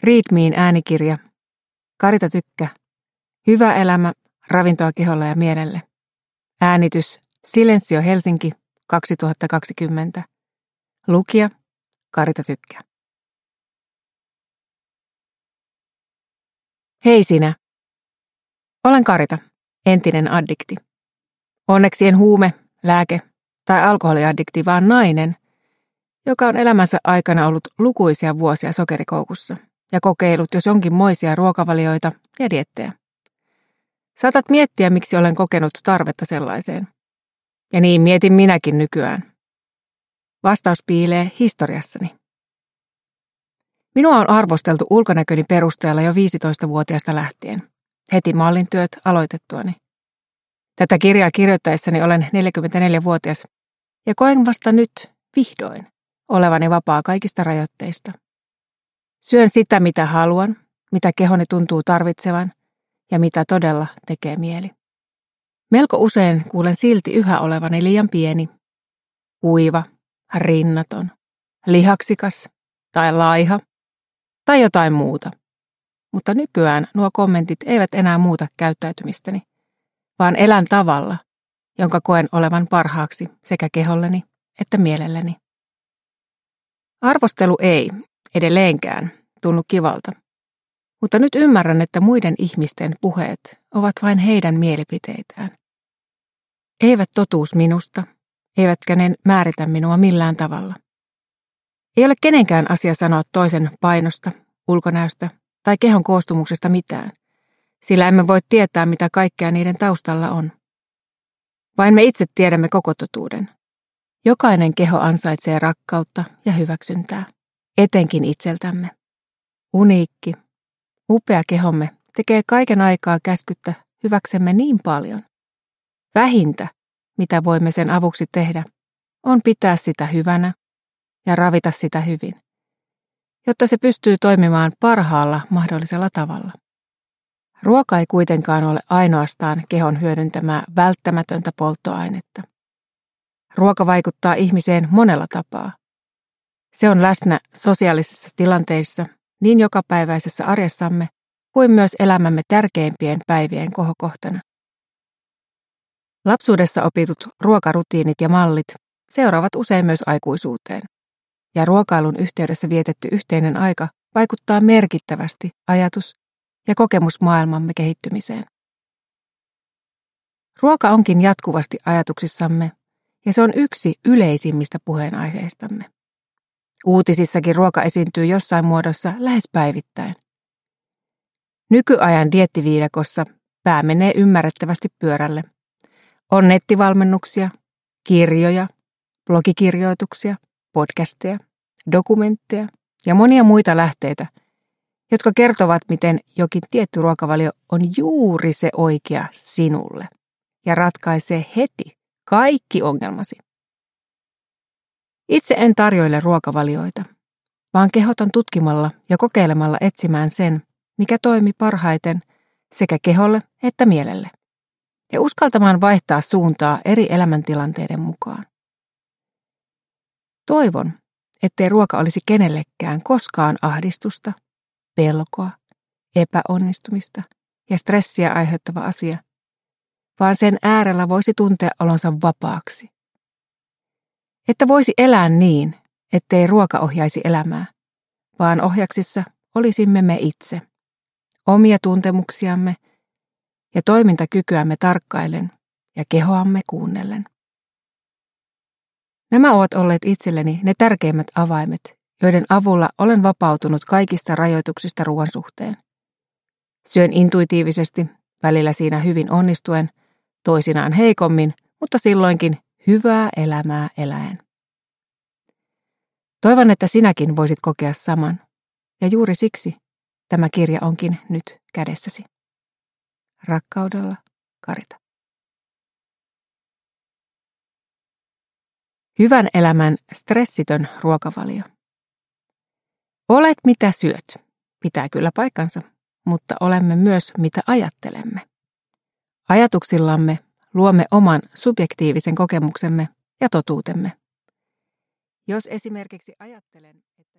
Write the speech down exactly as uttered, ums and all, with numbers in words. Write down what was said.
Read Meen äänikirja, Karita Tykkä, Hyvä elämä, ravintoa keholle ja mielelle. Äänitys Silensio Helsinki kaksituhattakaksikymmentä. Lukija Karita Tykkä. Hei sinä. Olen Karita, entinen addikti. Onneksi en huume, lääke tai alkoholiaddikti, vaan nainen, joka on elämänsä aikana ollut lukuisia vuosia sokerikoukussa ja kokeillut jos jonkinmoisia ruokavalioita ja diettejä. Saatat miettiä, miksi olen kokenut tarvetta sellaiseen. Ja niin mietin minäkin nykyään. Vastaus piilee historiassani. Minua on arvosteltu ulkonäköni perusteella jo viisitoistavuotiaasta lähtien, heti mallintyöt aloitettuani. Tätä kirjaa kirjoittaessani olen neljäkymmentäneljävuotias ja koen vasta nyt, vihdoin, olevani vapaa kaikista rajoitteista. Syön sitä, mitä haluan, mitä kehoni tuntuu tarvitsevan ja mitä todella tekee mieli. Melko usein kuulen silti yhä olevani liian pieni, kuiva, rinnaton, lihaksikas tai laiha tai jotain muuta. Mutta nykyään nuo kommentit eivät enää muuta käyttäytymistäni, vaan elän tavalla, jonka koen olevan parhaaksi sekä keholleni että mielelleni. Arvostelu ei, edelleenkään, tunnu kivalta, mutta nyt ymmärrän, että muiden ihmisten puheet ovat vain heidän mielipiteitään. Eivät totuus minusta, eivätkä ne määritä minua millään tavalla. Ei ole kenenkään asia sanoa toisen painosta, ulkonäöstä tai kehon koostumuksesta mitään, sillä emme voi tietää, mitä kaikkea niiden taustalla on. Vain me itse tiedämme koko totuuden. Jokainen keho ansaitsee rakkautta ja hyväksyntää, etenkin itseltämme. Uniikki, upea kehomme tekee kaiken aikaa käskyttä hyväksemme niin paljon. Vähintä, mitä voimme sen avuksi tehdä, on pitää sitä hyvänä ja ravita sitä hyvin, jotta se pystyy toimimaan parhaalla mahdollisella tavalla. Ruoka ei kuitenkaan ole ainoastaan kehon hyödyntämää välttämätöntä polttoainetta. Ruoka vaikuttaa ihmiseen monella tapaa. Se on läsnä sosiaalisissa tilanteissa, niin jokapäiväisessä arjessamme kuin myös elämämme tärkeimpien päivien kohokohtana. Lapsuudessa opitut ruokarutiinit ja mallit seuraavat usein myös aikuisuuteen, ja ruokailun yhteydessä vietetty yhteinen aika vaikuttaa merkittävästi ajatus- ja kokemusmaailmamme kehittymiseen. Ruoka onkin jatkuvasti ajatuksissamme, ja se on yksi yleisimmistä puheenaiheistamme. Uutisissakin ruoka esiintyy jossain muodossa lähes päivittäin. Nykyajan diettiviidakossa pää menee ymmärrettävästi pyörälle. On nettivalmennuksia, kirjoja, blogikirjoituksia, podcasteja, dokumentteja ja monia muita lähteitä, jotka kertovat, miten jokin tietty ruokavalio on juuri se oikea sinulle ja ratkaisee heti kaikki ongelmasi. Itse en tarjoile ruokavalioita, vaan kehotan tutkimalla ja kokeilemalla etsimään sen, mikä toimi parhaiten sekä keholle että mielelle, ja uskaltamaan vaihtaa suuntaa eri elämäntilanteiden mukaan. Toivon, ettei ruoka olisi kenellekään koskaan ahdistusta, pelkoa, epäonnistumista ja stressiä aiheuttava asia, vaan sen äärellä voisi tuntea olonsa vapaaksi. Että voisi elää niin, ettei ruoka ohjaisi elämää, vaan ohjaksissa olisimme me itse, omia tuntemuksiamme ja toimintakykyämme tarkkaillen ja kehoamme kuunnellen. Nämä ovat olleet itselleni ne tärkeimmät avaimet, joiden avulla olen vapautunut kaikista rajoituksista ruoan suhteen. Syön intuitiivisesti, välillä siinä hyvin onnistuen, toisinaan heikommin, mutta silloinkin hyvää elämää eläen. Toivon, että sinäkin voisit kokea saman, ja juuri siksi tämä kirja onkin nyt kädessäsi. Rakkaudella, Karita. Hyvän elämän stressitön ruokavalio. Olet mitä syöt. Pitää kyllä paikkansa, mutta olemme myös mitä ajattelemme. Ajatuksillamme luomme oman subjektiivisen kokemuksemme ja totuutemme. Jos esimerkiksi ajattelen, että